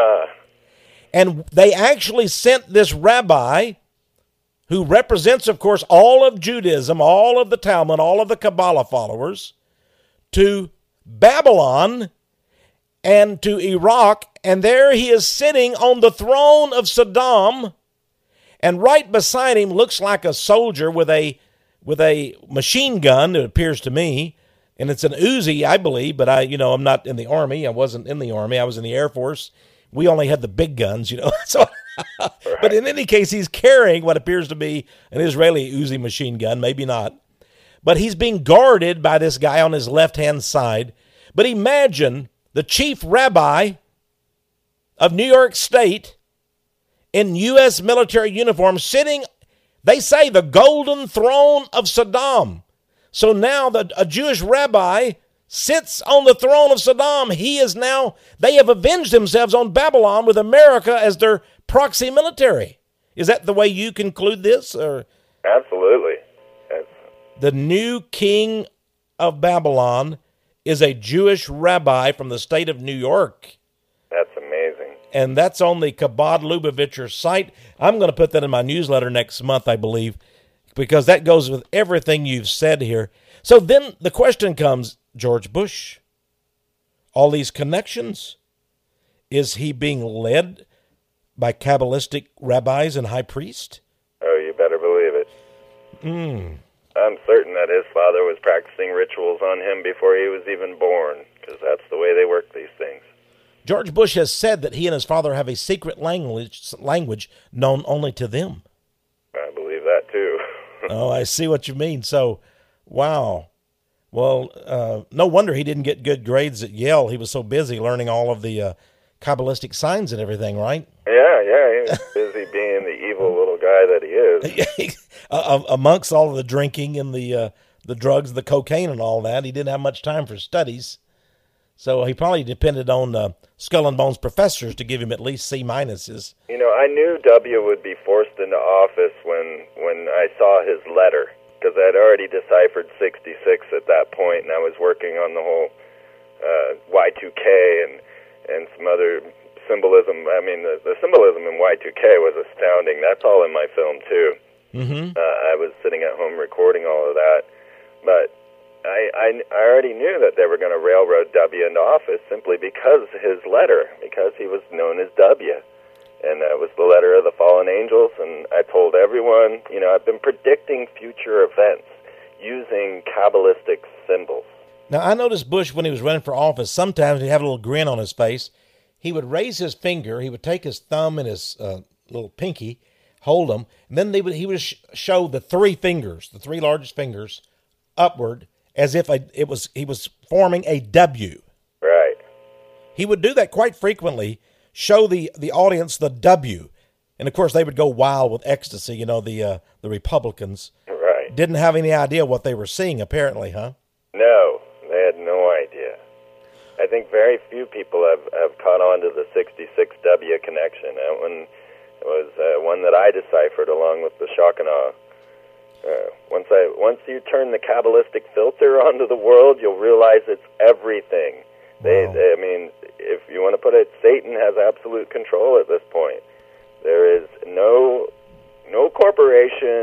And they actually sent this rabbi, who represents, of course, all of Judaism, all of the Talmud, all of the Kabbalah followers, to Babylon and to Iraq, and there he is sitting on the throne of Saddam, and right beside him looks like a soldier with a machine gun, it appears to me, and it's an Uzi, I believe, but I'm not in the Army. I wasn't in the Army. I was in the Air Force. We only had the big guns, so... But in any case, he's carrying what appears to be an Israeli Uzi machine gun, maybe not. But he's being guarded by this guy on his left-hand side. But imagine the chief rabbi of New York State in U.S. military uniform sitting, they say, the golden throne of Saddam. So now a Jewish rabbi sits on the throne of Saddam. They have avenged themselves on Babylon with America as their proxy military. Is that the way you conclude this? Or absolutely. The new king of Babylon is a Jewish rabbi from the state of New York. That's amazing. And that's on the Chabad Lubavitcher site. I'm going to put that in my newsletter next month, I believe, because that goes with everything you've said here. So then the question comes, George Bush, all these connections, is he being led by Kabbalistic rabbis and high priests? Oh, you better believe it. I'm certain that his father was practicing rituals on him before he was even born, because that's the way they work these things. George Bush has said that he and his father have a secret language known only to them. I believe that, too. Oh, I see what you mean. So, wow. Well, no wonder he didn't get good grades at Yale. He was so busy learning all of the Kabbalistic signs and everything, right? Yeah, he was busy being the evil little guy that he is. Amongst all of the drinking and the drugs, the cocaine and all that, he didn't have much time for studies. So he probably depended on Skull and Bones professors to give him at least C minuses. I knew W would be forced into office when I saw his letter, because I had already deciphered 66 at that point, and I was working on the whole Y2K and some other symbolism. I mean, the symbolism in Y2K was astounding. That's all in my film, too. Mm-hmm. I was sitting at home recording all of that. But I already knew that they were going to railroad W into office simply because his letter, because he was known as W. And that was the letter of the fallen angels. And I told everyone, I've been predicting future events using Kabbalistic symbols. Now, I noticed Bush, when he was running for office, sometimes he'd have a little grin on his face. He would raise his finger, he would take his thumb and his little pinky, hold them, and then he would show the three fingers, the three largest fingers, upward, as if he was forming a W. Right. He would do that quite frequently, show the audience the W. And, of course, they would go wild with ecstasy, the Republicans. Right. Didn't have any idea what they were seeing, apparently, huh? No, they had no idea. I think very few people have caught on to the 66W connection. That one was one that I deciphered along with the shock and awe. Once you turn the Kabbalistic filter onto the world, you'll realize it's everything. Wow. I mean, if you want to put it, Satan has absolute control at this point. There is no corporation,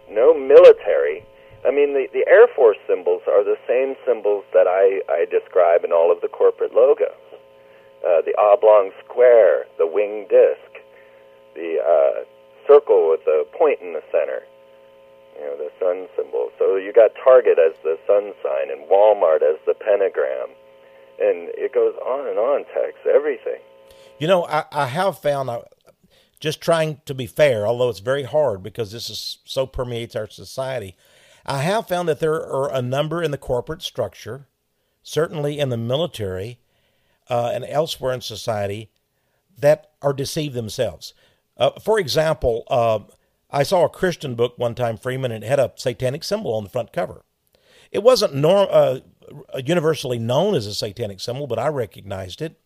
no military. I mean, the Air Force symbols are the same symbols that I describe in all of the corporate logos. The oblong square, the wing disc, the circle with the point in the center, the sun symbol. So you got Target as the sun sign and Walmart as the pentagram. And it goes on, Tex, everything. I have found, just trying to be fair, although it's very hard because this is so permeates our society, I have found that there are a number in the corporate structure, certainly in the military and elsewhere in society, that are deceived themselves. For example, I saw a Christian book one time, Freeman, and it had a satanic symbol on the front cover. It wasn't universally known as a satanic symbol, but I recognized it.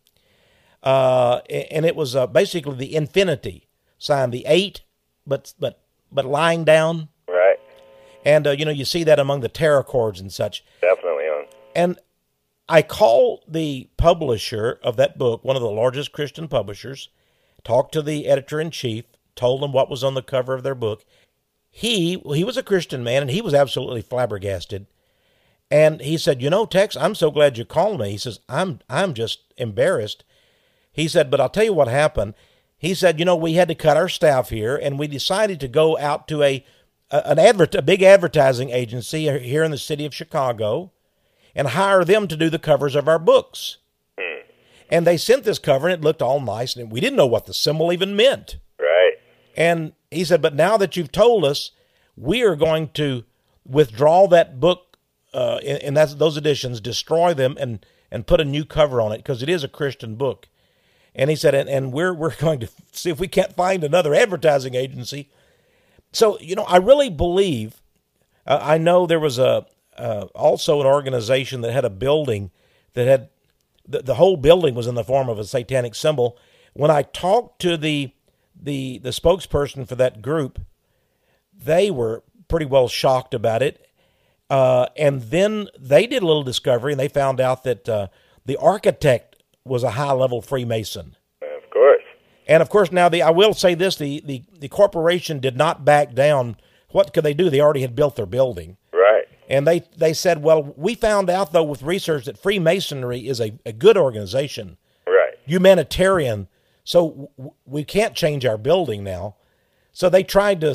And it was basically the infinity sign, the 8, but lying down. Right. And, you see that among the tarot cards and such. Definitely on. And I called the publisher of that book, one of the largest Christian publishers, talked to the editor-in-chief, told him what was on the cover of their book. He was a Christian man, and he was absolutely flabbergasted. And he said, Tex, I'm so glad you called me. He says, I'm just embarrassed. He said, but I'll tell you what happened. He said, we had to cut our staff here, and we decided to go out to a big advertising agency here in the city of Chicago and hire them to do the covers of our books. And they sent this cover, and it looked all nice, and we didn't know what the symbol even meant. Right. And he said, but now that you've told us, we are going to withdraw that book and those editions, destroy them, and put a new cover on it, because it is a Christian book. And he said, and we're going to see if we can't find another advertising agency. So, I really believe, I know there was also an organization that had a building that had, the whole building was in the form of a satanic symbol. When I talked to the spokesperson for that group, they were pretty well shocked about it. And then they did a little discovery, and they found out that the architect was a high-level Freemason. Of course. And, of course, now I will say this, the corporation did not back down. What could they do? They already had built their building. Right. And they said, well, we found out, though, with research that Freemasonry is a good organization. Right. Humanitarian. So we can't change our building now. So they tried to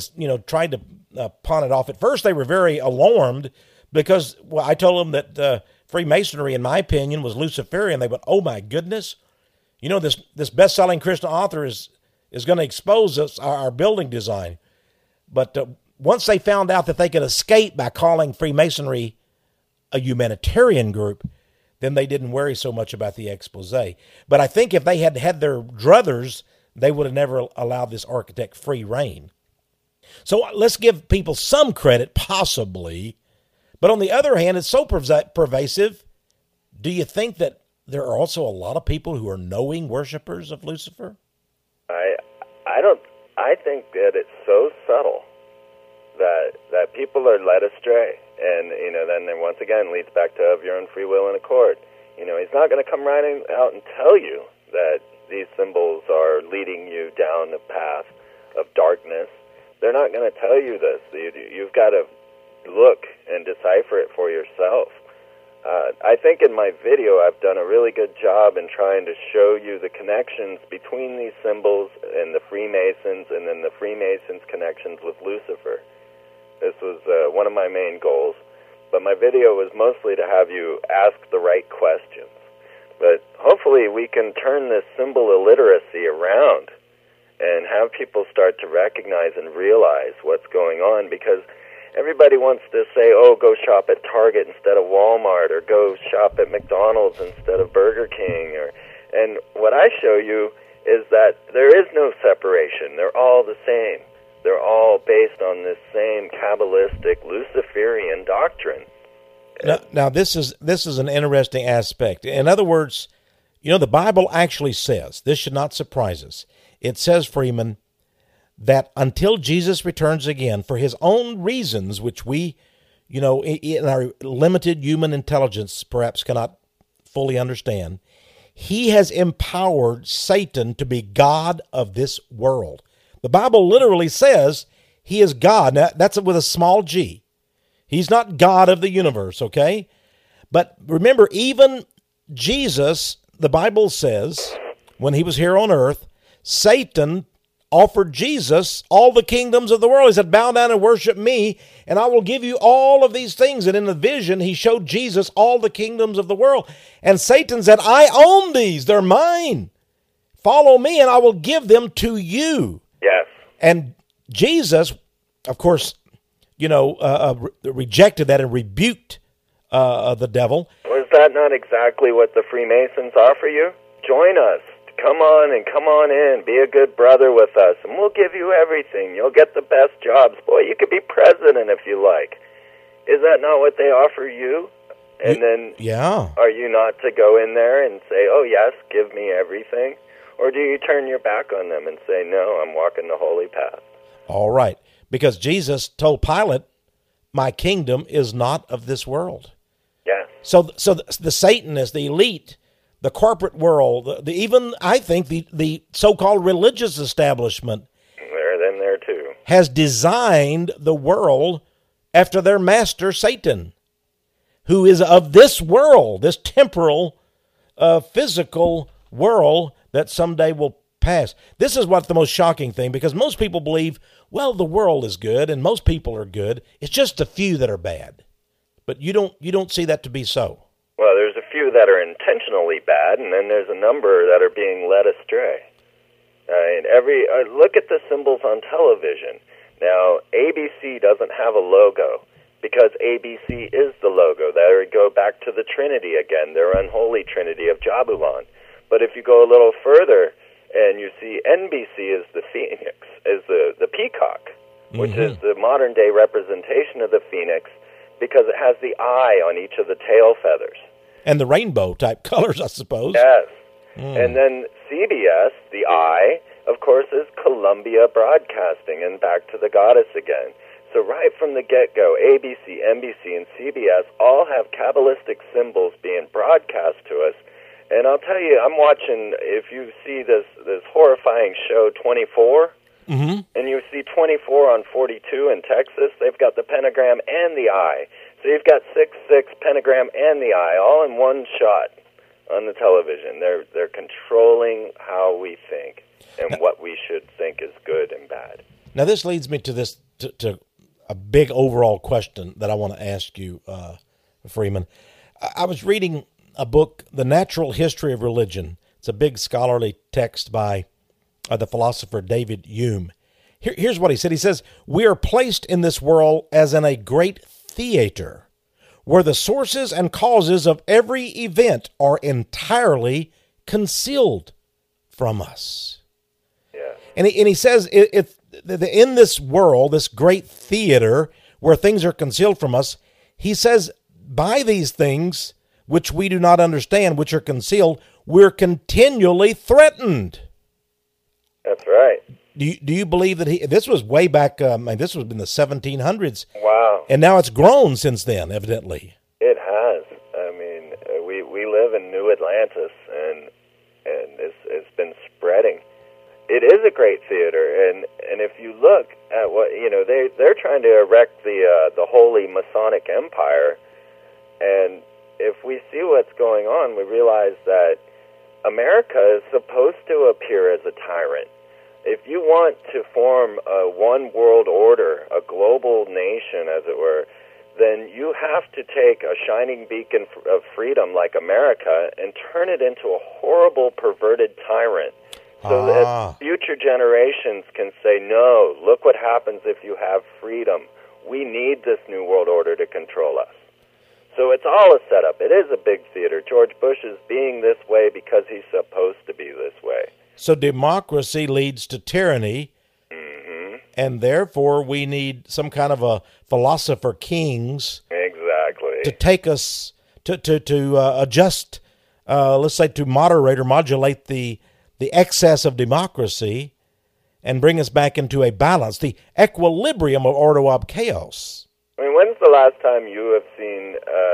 pawn it off. At first, they were very alarmed because I told them that Freemasonry, in my opinion, was Luciferian. They went, oh, my goodness. This best-selling Christian author is going to expose our building design. But once they found out that they could escape by calling Freemasonry a humanitarian group, then they didn't worry so much about the expose. But I think if they had had their druthers, they would have never allowed this architect free reign. So let's give people some credit, possibly. But on the other hand, it's so pervasive. Do you think that there are also a lot of people who are knowing worshipers of Lucifer? I think that it's so subtle that people are led astray. And, then once again leads back to of your own free will and accord. He's not going to come right out and tell you that these symbols are leading you down a path of darkness. They're not going to tell you this. You've got to look and decipher it for yourself. I think in my video I've done a really good job in trying to show you the connections between these symbols and the Freemasons, and then the Freemasons' connections with Lucifer. This was one of my main goals, but my video was mostly to have you ask the right questions. But hopefully we can turn this symbol illiteracy around and have people start to recognize and realize what's going on, because everybody wants to say, oh, go shop at Target instead of Walmart, or go shop at McDonald's instead of Burger King. And what I show you is that there is no separation. They're all the same. They're all based on this same Kabbalistic Luciferian doctrine. Now this is an interesting aspect. In other words, the Bible actually says, this should not surprise us. It says, Freeman, that until Jesus returns again, for his own reasons, which we, in our limited human intelligence perhaps cannot fully understand, he has empowered Satan to be God of this world. The Bible literally says He is God. Now, that's with a small g. He's not God of the universe, okay? But remember, even Jesus, the Bible says, when he was here on earth, Satan offered Jesus all the kingdoms of the world. He said, bow down and worship me, and I will give you all of these things. And in the vision, he showed Jesus all the kingdoms of the world. And Satan said, I own these. They're mine. Follow me, and I will give them to you. Yes. And Jesus, of course, rejected that and rebuked the devil. Was that not exactly what the Freemasons offer you? Join us. Come on in. Be a good brother with us, and we'll give you everything. You'll get the best jobs. Boy, you could be president if you like. Is that not what they offer you? And then, are you not to go in there and say, oh, yes, give me everything? Or do you turn your back on them and say, no, I'm walking the holy path? All right. Because Jesus told Pilate, my kingdom is not of this world. Yes. So the Satanists, the elite, the corporate world, even, I think, the so-called religious establishment, they're in there too, has designed the world after their master, Satan, who is of this world, this temporal, physical world that someday will pass. This is what the most shocking thing, because most people believe, well, the world is good and most people are good. It's just a few that are bad. But you don't see that to be so. Well, there's a few that are intentionally bad, and then there's a number that are being led astray. Look at the symbols on television. Now, ABC doesn't have a logo because ABC is the logo. There we go back to the Trinity again, their unholy Trinity of Jabulon. But if you go a little further and you see NBC is the phoenix, is the peacock, which is the modern-day representation of the phoenix, because it has the eye on each of the tail feathers. And the rainbow-type colors, I suppose. Yes. And then CBS, the eye, of course, is Columbia Broadcasting, and back to the goddess again. So right from the get-go, ABC, NBC, and CBS all have Kabbalistic symbols being broadcast to us. And I'll tell you, I'm watching, if you see this horrifying show 24, and you see 24 on 42 in Texas, they've got the pentagram and the eye. So you've got 666, pentagram, and the eye, all in one shot on the television. They're controlling how we think and what we should think is good and bad. Now this leads me to to a big overall question that I want to ask you, Freeman. I was reading a book, The Natural History of Religion. It's a big scholarly text by the philosopher David Hume. Here's what he said. He says, we are placed in this world as in a great theater where the sources and causes of every event are entirely concealed from us. Yeah. And he says, in this world, this great theater where things are concealed from us, he says, by these things which we do not understand, which are concealed, we're continually threatened. That's right. Do you believe that this was way back, this was in the 1700s. Wow. And now it's grown since then, evidently. It has. I mean, we live in New Atlantis, and it's been spreading. It is a great theater, and if you look at what, they're trying to erect the holy Masonic empire, and if we see what's going on, we realize that America is supposed to appear as a tyrant. If you want to form a one world order, a global nation, as it were, then you have to take a shining beacon of freedom like America and turn it into a horrible, perverted tyrant. So that future generations can say, no, look what happens if you have freedom. We need this new world order to control us. So it's all a setup. It is a big theater. George Bush is being this way because he's supposed to be this way. So democracy leads to tyranny, and therefore we need some kind of a philosopher kings to take us to adjust, let's say, to moderate or modulate the excess of democracy and bring us back into a balance, the equilibrium of order of chaos. I mean, when's the last time you have seen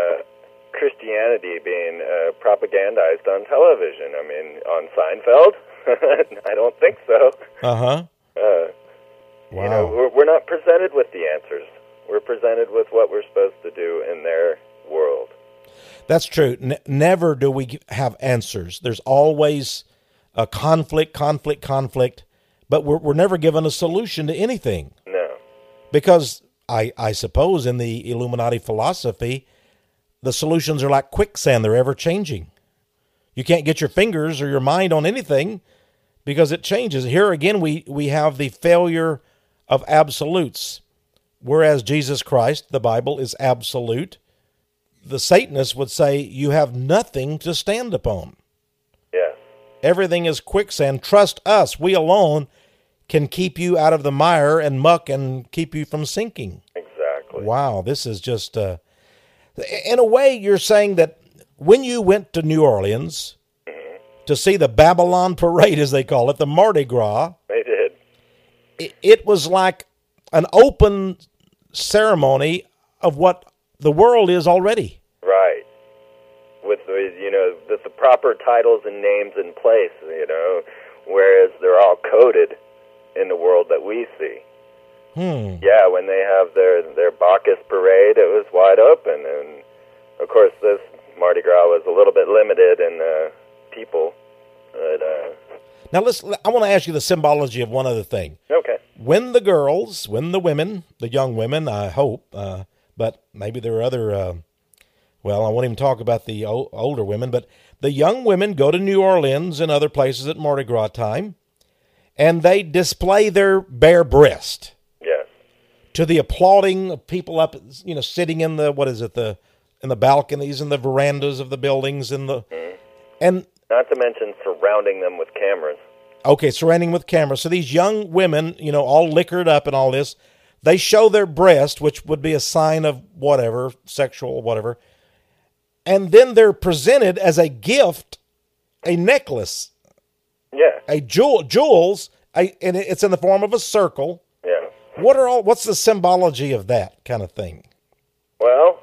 Christianity being propagandized on television? I mean, on Seinfeld? I don't think so. You know, we're not presented with the answers. We're presented with what we're supposed to do in their world. That's true. Never do we have answers. There's always a conflict, but we're never given a solution to anything. No. Because I suppose in the Illuminati philosophy, the solutions are like quicksand. They're ever changing. You can't get your fingers or your mind on anything because it changes. Here again, we have the failure of absolutes. Whereas Jesus Christ, the Bible, is absolute, the Satanists would say you have nothing to stand upon. Yes. Everything is quicksand. Trust us. We alone can keep you out of the mire and muck and keep you from sinking. Exactly. Wow, this is just... in a way, you're saying that when you went to New Orleans to see the Babylon Parade, as they call it, the Mardi Gras... They did. It was like an open ceremony of what the world is already. Right. With the proper titles and names in place, whereas they're all coded in the world that we see. Yeah, when they have their Bacchus parade, it was wide open, and of course this Mardi Gras was a little bit limited in people. But, now I want to ask you the symbology of one other thing. Okay. When the women, the young women, I hope, but maybe there are other, I won't even talk about the older women, but the young women go to New Orleans and other places at Mardi Gras time, and they display their bare breast. Yes. To the applauding of people up, sitting in the, in the balconies and the verandas of the buildings and and not to mention surrounding them with cameras. Okay, surrounding with cameras. So these young women, all liquored up and all this, they show their breast, which would be a sign of whatever, sexual whatever, and then they're presented as a gift, a necklace, a jewels, and it's in the form of a circle. Yeah. What's the symbology of that kind of thing? Well,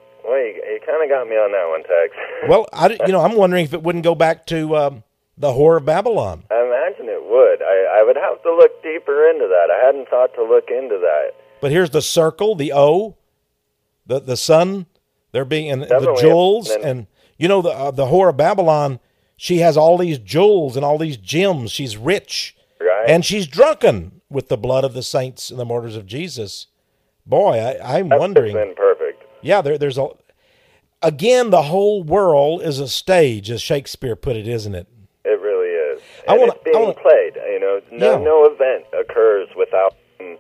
you kind of got me on that one, Tex. Well, I'm wondering if it wouldn't go back to the Whore of Babylon. I imagine it would. I would have to look deeper into that. I hadn't thought to look into that. But here's the circle, the O, the sun, there being and the jewels, and the Whore of Babylon. She has all these jewels and all these gems. She's rich, right? And she's drunken with the blood of the saints and the martyrs of Jesus. Boy, I'm wondering. That's been perfect. Yeah, there's again, the whole world is a stage, as Shakespeare put it, isn't it? It really is. And it's being played. No event occurs without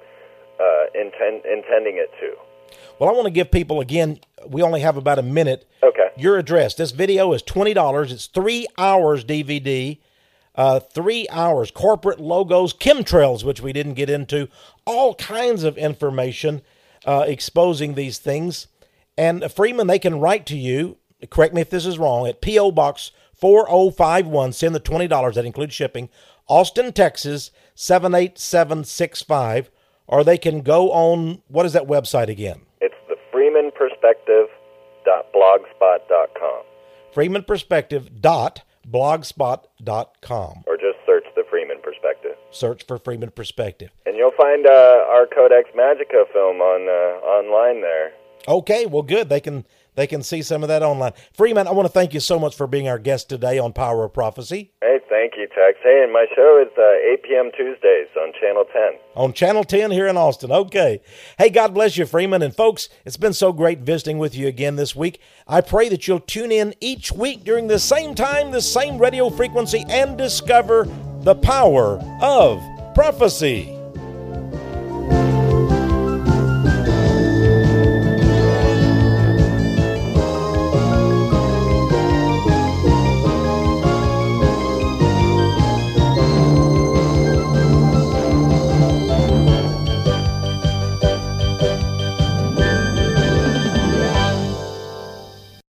intending it to. Well, I want to give people, again, we only have about a minute. Okay. Your address. This video is $20. It's 3 hours DVD. 3 hours. Corporate logos, chemtrails, which we didn't get into. All kinds of information exposing these things. And Freeman, they can write to you, correct me if this is wrong, at P.O. Box 4051. Send the $20. That includes shipping. Austin, Texas, 78765. Or they can go on, what is that website again? It's the freemanperspective.blogspot.com. freemanperspective.blogspot.com. Or just search the Freeman Perspective. Search for Freeman Perspective. And you'll find our Codex Magica film online there. Okay, well, good. They can see some of that online. Freeman, I want to thank you so much for being our guest today on Power of Prophecy. Hey, thank you, Tex. Hey, and my show is 8 p.m. Tuesdays on Channel 10. On Channel 10 here in Austin. Okay. Hey, God bless you, Freeman. And folks, it's been so great visiting with you again this week. I pray that you'll tune in each week during the same time, the same radio frequency, and discover the power of prophecy.